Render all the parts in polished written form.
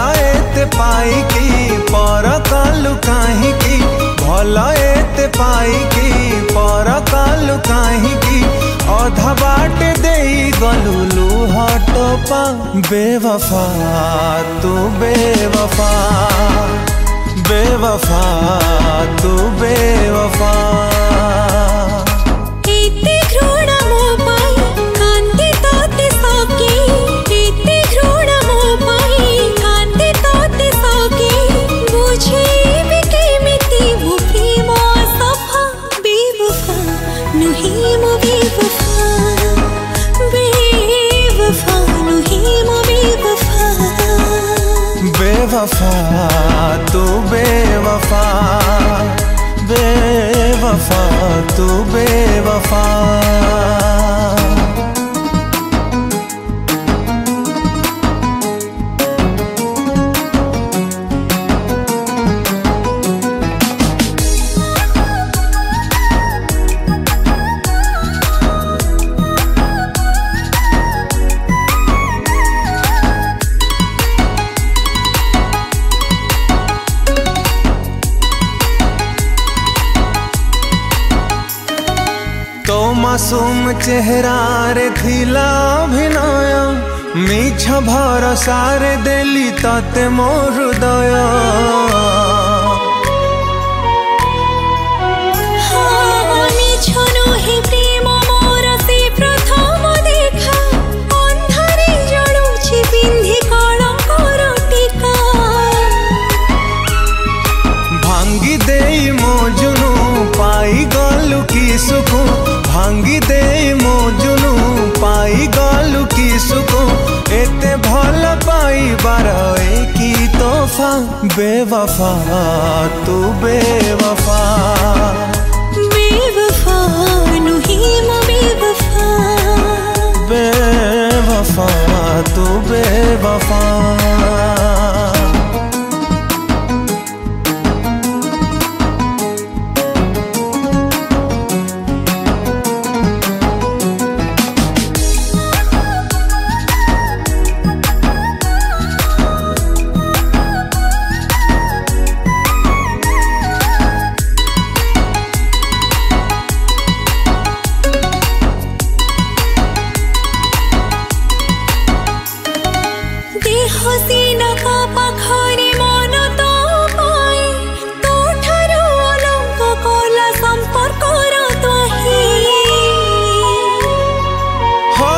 भला एते पाई की पर कालु काहे की भला एते पाई की पर कालु काहे की अधा बाट देई गलु लुहट पा बेवफा तू बेवफा बेवफा तू बेवफा बेवफा तू बेवफा बेवफा तू बेवफा तो मासूम चेहरा रे थिला अभिनय मिछ भरसा रे देली तते मो हृदय भांगी देई मो जुनू पाई गलु की सुख भांगी दे मो जुनू पाई गलु की सुख एते भल पाई बार की तोहफा बेवफा तू बेवफा बेवफा नुही मो बेवफा बेवफा तू बेवफा हसीना का पाखरे मन तो पाए तो ठारो अलंक कोला संपर्क तो हो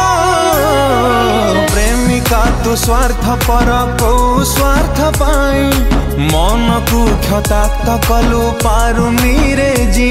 प्रेमिका तू स्वार्थ पर को स्वार्थ पाई मन को क्षताक्त कलु पारु मीरे जी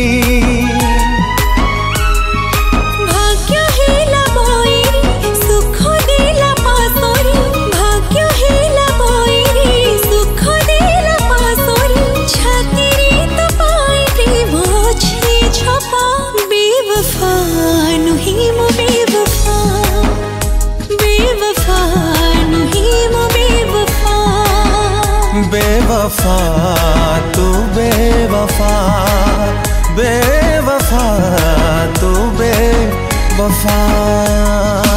बेवफा तू बेवफा बेवफा तू बेवफा